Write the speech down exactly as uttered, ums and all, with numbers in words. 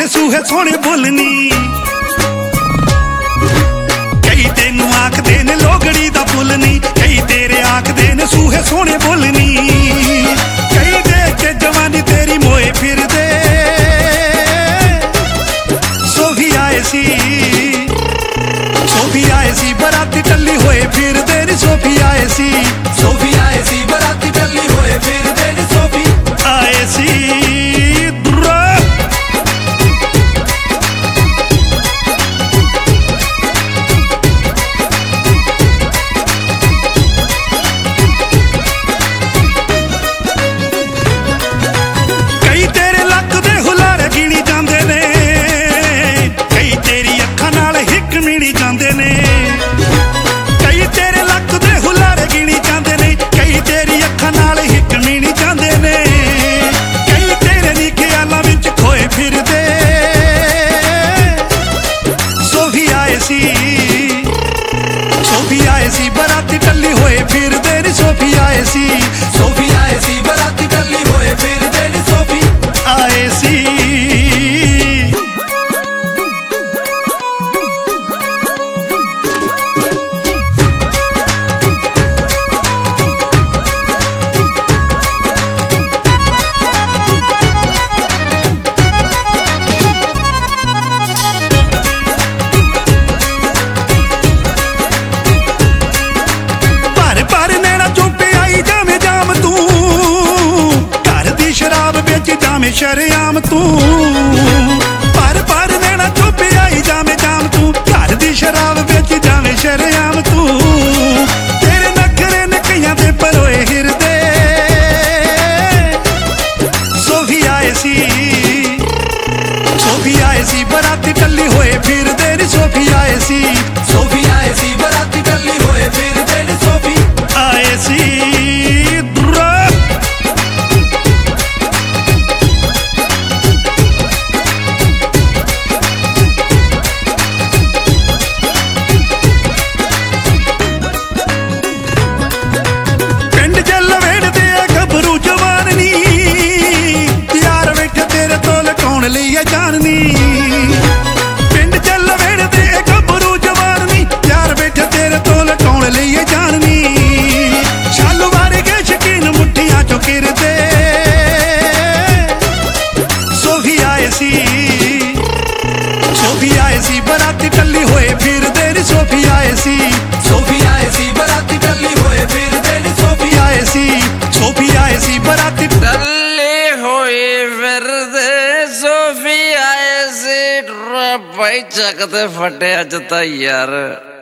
ने सूहे सोने बोलनी, कई तेनू आखदे ने लोगड़ी दा फुलनी, कई तेरे आखदे ने सूहे सोने बोलनी, कई देख के जवानी तेरी मोए फिर दे। सोफी आए सी सोफी आए सी बराती टल्ली होए फिर दे नी, सोफी आए सी सोफी आए सी बराती टल्ली होए फिर दे नी, सोफी आए सी। कई तेरे लक दे हुलारे गिनी जांदे ने, कई तेरी अखां नाल हिक मिणी जांदे ने, कई तेरे लक दे हुलारे गिनी जांदे ने, कई तेरी अखां नाल हिक मिणी जांदे ने, कई तेरे नी ख्यालां विच खोए फिरदे। सोफी आए सी सोफी आए सी बराती टल्ली होए फिरदे नी, सोफी आए सी सोफी आए सी बराती टल्ली होए फिर दे नी, सोफी आए सी। पर पर नैना चुपे आई जामे जाम तू, घर दी शराब बेच जामे शरेआम तू, पर पर नैना चुपे आई जामे जाम तू, घर दी शराब बेच जामे शरेआम तू, तेरे नखरे ने कईयां दे परोए हिरदे। सोफी आए सी सोफी आए सी बराती टल्ली होए फिर दे नी, सोफी आए सी सोफी आए सी बराती टल्ली होए फिर दे नी, सोफी आए सी। पिंड जल वेड़दे गभरू जवान नी, यार बैठे तेरे तोल कौन लिए जाननी, पिंड जल वेड़दे गभरू जवान नी, यार बैठे तेरे तोल कौन लिए जाननी, शालू वारे के शकीन मुठियां चो किरदे। सोफी आए सी सोफी आए सी बराती टल्ली होए फिर दे नी, सोफी आए सी सोफी आए सी बराती टल्ली होए फिर दे नी, सोफी आए सी सोफी आए सी बराती टल्ली होई फिर दे, सोफी आए सी भाई चकते फटे अज ता यार।